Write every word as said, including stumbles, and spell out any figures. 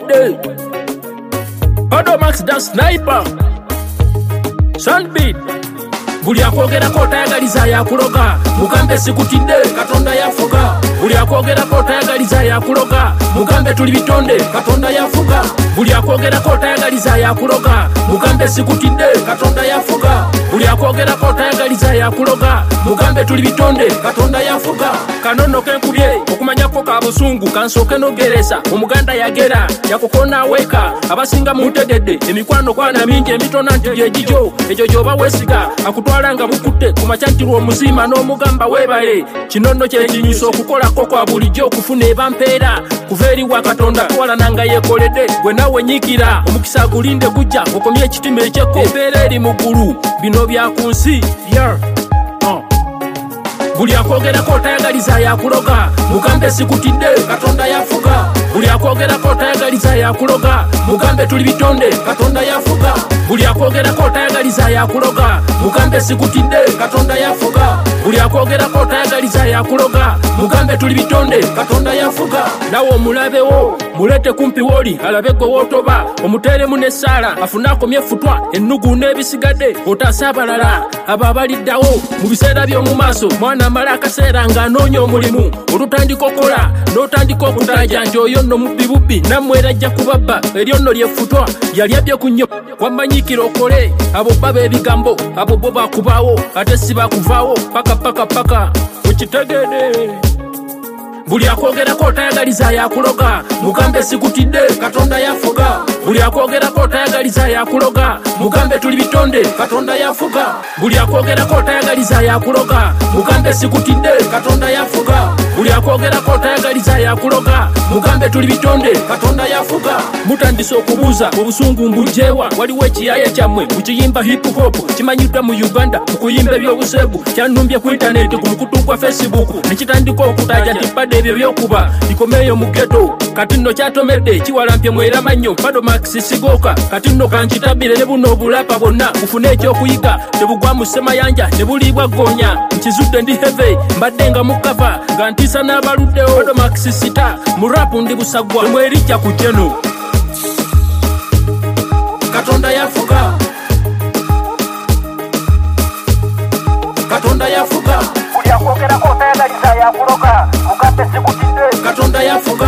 day. Odomax da sniper. Sunbeat. Buli akwogera ko tayagaliza yakuloga mugambe sikutidde Katonda yafuga. Buli akwogera ko tayagaliza yakuloga mugambe tuli bitonde Katonda yafuga. Buli akwogera ko tayagaliza yakuloga mugambe sikutidde Katonda yafuga. Buli akwogera ko tayagaliza yakuloga mugambe tuli bitonde Katonda yafuga. Kanono kenkubye okumanya ko ka busungu kansoke nogeresa omuganda yagera yakokona weka abasinga mutegedde emikwano kwana mingi emitona nti byejijo ejo joba wesiga akutwala nga bukutte kumacyantirwa omuzima n'omugamba webale kinono kyekinyusa okukola ko kwa bulijjo okufuna ebampeera kuva eri wa Katonda twala nanga yekoledde gwe nawe nyikira omukisa gulinde gujja okomye ekitima ekyekko empeera eri mu ggulu bino bya ku nsi yeah. uh. Buli akwogera ko tayagaliza yakuloga mugambe sikutidde Katonda yafuga. Buli akwogera ko tayagaliza yakuloga mugambe tuli bitonde Katonda yafuga. Buli akwogera ko tayagaliza yakuloga mugambe sikutidde Katonda yafuga. Buli akwogera ko tayagaliza yakuloga mugambe tuli bitonde Katonda yafuga. Nawo omulabewo mulete kumpi woli alabe gwe wotoba omuteremu n'essaala afunako myefutwa ennugu n'ebisigadde otaasa abalala abo abaliddawo mu biseera by'omu maaso mwana amala akaseera ng'anoonya omulimu olutandika okola n'otandika okutaja nti oyo nno mubbi bubbi nammwe era ajja kubabba eryo nno lyefutwa yalyabye ku nnyo wammanyikira okole abo baba ebigambo abo bo bakubaawo ate si bakuvaawo paka paka paka okitegede. Buli akwogera ko tayagaliza yakuloga mugambe sikutidde Katonda yafuga. Buli akwogera ko tayagaliza yakuloga mugambe tuli bitonde Katonda yafuga. Buli akwogera ko tayagaliza yakuloga mugambe sikutidde Katonda yafuga. Buli akwogera ko tayagaliza yakuloga mugambe tuli bitonde Katonda yafuga. Mutandise okubuuza obusungu mbujjewa waliwo ekiyaya kyammwe mukiyimba hip hop kimanyiddwa mu Uganda mukuyimba ebyobuseegu kyannumbye ku internet ku mukutu gwa Facebook nekitandika okutaja nti bade ebyo byokuba bikomeyo mu ghetto kati nno kyatomedde kiwalampye mwera mannyo Odomax sigoka kati nno kankitabire ne buno obulapa bonna bufune ekyokuyiga tebugwa mu ssemayanja ne buliibwa goonya nkizudde ndi heve mbadde nga mukava nga ntiisa n'abaluddewo Odomax sita mu rapu ndi busagwa mwerijja ku jeno Katonda yafuga. Katonda yafuga. Buli akwogera ko tayagaliza yakuloga mugambe sikutidde Katonda yafuga.